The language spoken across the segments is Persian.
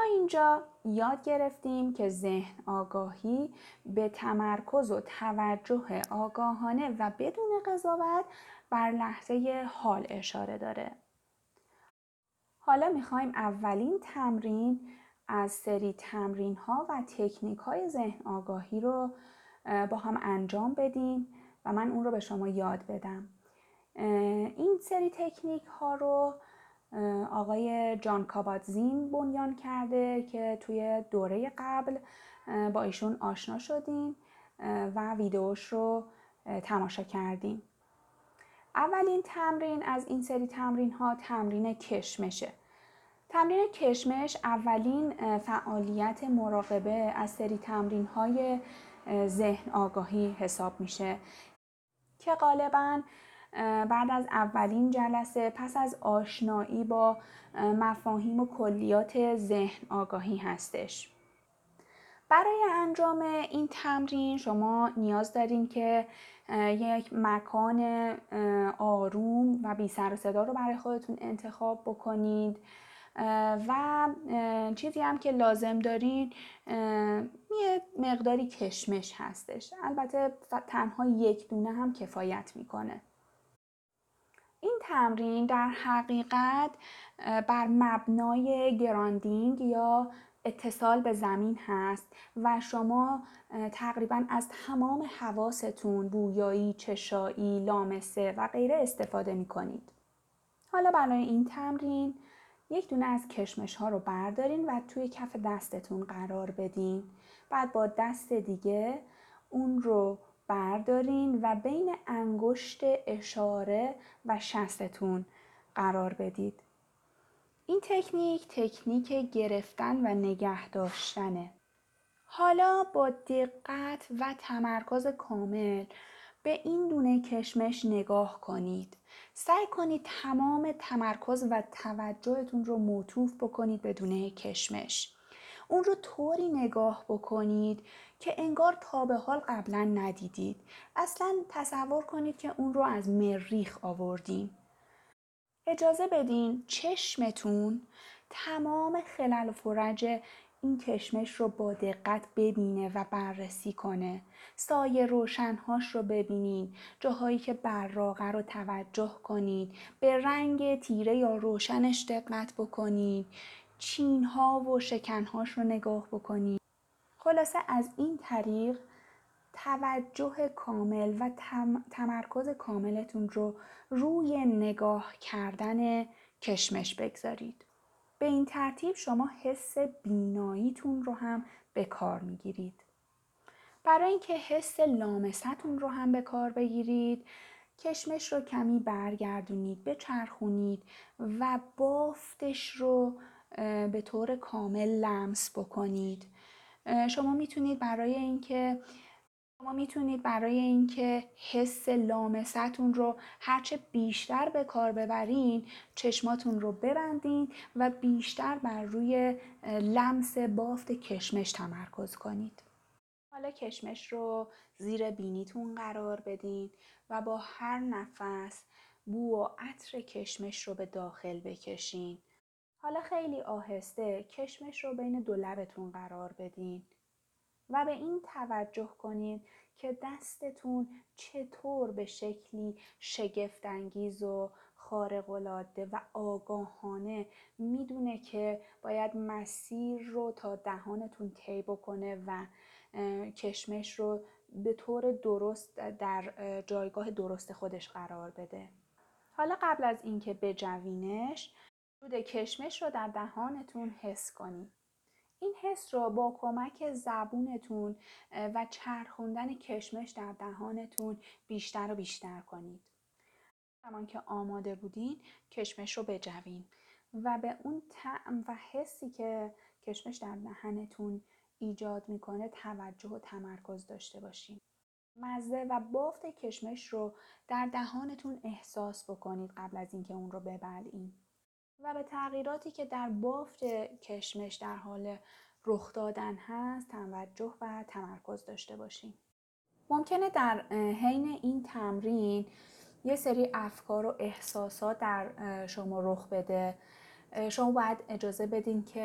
اینجا یاد گرفتیم که ذهن آگاهی به تمرکز و توجه آگاهانه و بدون قضاوت بر لحظه حال اشاره داره. حالا میخوایم اولین تمرین از سری تمرین ها و تکنیک های ذهن آگاهی رو با هم انجام بدیم و من اون رو به شما یاد بدم. این سری تکنیک ها رو آقای جان کاباتزین بنیان کرده که توی دوره قبل با ایشون آشنا شدیم و ویدیوش رو تماشا کردیم. اولین تمرین از این سری تمرین ها تمرین کشمشه. تمرین کشمش اولین فعالیت مراقبه از سری تمرین های ذهن آگاهی حساب میشه که غالباً بعد از اولین جلسه پس از آشنایی با مفاهیم و کلیات ذهن آگاهی هستش. برای انجام این تمرین شما نیاز دارین که یک مکان آروم و بی سر و صدا رو برای خودتون انتخاب بکنید و چیزی هم که لازم دارین یه مقداری کشمش هستش. البته تنها یک دونه هم کفایت میکنه. این تمرین در حقیقت بر مبنای گراندینگ یا اتصال به زمین هست و شما تقریبا از تمام حواستون، بویایی، چشایی، لامسه و غیره استفاده می کنید. حالا برای این تمرین یک دونه از کشمش ها رو بردارین و توی کف دستتون قرار بدین. بعد با دست دیگه اون رو بردارین و بین انگشت اشاره و شستتون قرار بدید. این تکنیک گرفتن و نگه داشتنه. حالا با دقت و تمرکز کامل به این دونه کشمش نگاه کنید. سعی کنید تمام تمرکز و توجهتون رو معطوف بکنید به دونه کشمش. اون رو طوری نگاه بکنید که انگار تا به حال قبلا ندیدید. اصلا تصور کنید که اون رو از مریخ آوردین. اجازه بدین چشمتون تمام خلل و فرج این کشمش رو با دقت ببینه و بررسی کنه. سایه روشنهاش رو ببینید، جاهایی که براقه رو توجه کنید، به رنگ تیره یا روشنش دقت بکنید، چینها و شکنهاش رو نگاه بکنید. خلاصه از این طریق توجه کامل و تمرکز کاملتون رو روی نگاه کردن کشمش بگذارید. به این ترتیب شما حس بیناییتون رو هم به کار میگیرید. برای اینکه حس لامستون رو هم به کار بگیرید، کشمش رو کمی برگردونید، بچرخونید و بافتش رو به طور کامل لمس بکنید. شما میتونید برای اینکه حس لامستون رو هرچه بیشتر به کار ببرین، چشماتون رو ببندین و بیشتر بر روی لمس بافت کشمش تمرکز کنید. حالا کشمش رو زیر بینیتون قرار بدین و با هر نفس بو و عطر کشمش رو به داخل بکشین. حالا خیلی آهسته کشمش رو بین دو لبتون قرار بدین و به این توجه کنید که دستتون چطور به شکلی شگفت‌انگیز و خارق‌العاده و آگاهانه میدونه که باید مسیر رو تا دهانتون طی بکنه و کشمش رو به طور درست در جایگاه درست خودش قرار بده. حالا قبل از اینکه بجوینش، دود کشمش رو در دهانتون حس کنید. این حس رو با کمک زبونتون و چرخوندن کشمش در دهانتون بیشتر و بیشتر کنید. زمان که آماده بودین کشمش رو بجوین و به اون طعم و حسی که کشمش در دهنتون ایجاد میکنه توجه و تمرکز داشته باشین. مزه و بافت کشمش رو در دهانتون احساس بکنید قبل از اینکه اون رو ببلعین و به تغییراتی که در بافت کشمش در حال رخ دادن هست توجه و تمرکز داشته باشین. ممکنه در حین این تمرین یه سری افکار و احساسات در شما رخ بده. شما باید اجازه بدین که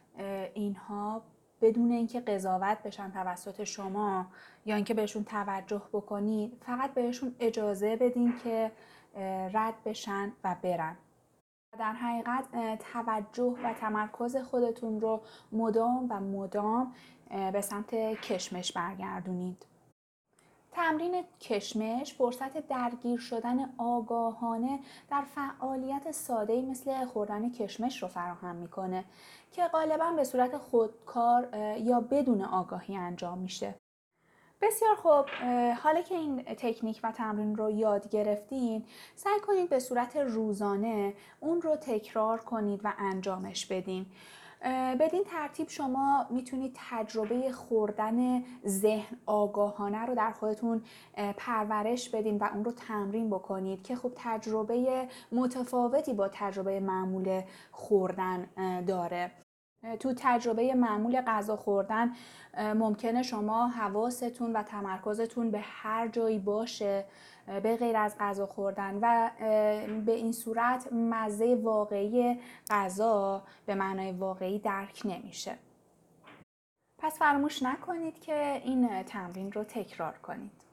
اینها بدون اینکه قضاوت بشن توسط شما یا اینکه بهشون توجه بکنید، فقط بهشون اجازه بدین که رد بشن و برن. در حقیقت توجه و تمرکز خودتون رو مدام به سمت کشمش برگردونید. تمرین کشمش فرصت درگیر شدن آگاهانه در فعالیت ساده‌ای مثل خوردن کشمش رو فراهم میکنه که غالباً به صورت خودکار یا بدون آگاهی انجام میشه. بسیار خوب، حالا که این تکنیک و تمرین رو یاد گرفتین، سعی کنید به صورت روزانه اون رو تکرار کنید و انجامش بدین. بدین ترتیب شما میتونید تجربه خوردن ذهن آگاهانه رو در خودتون پرورش بدین و اون رو تمرین بکنید که خب تجربه متفاوتی با تجربه معمول خوردن داره. تو تجربه معمول غذا خوردن ممکنه شما حواستون و تمرکزتون به هر جایی باشه به غیر از غذا خوردن و به این صورت مزه واقعی غذا به معنای واقعی درک نمیشه. پس فراموش نکنید که این تمرین رو تکرار کنید.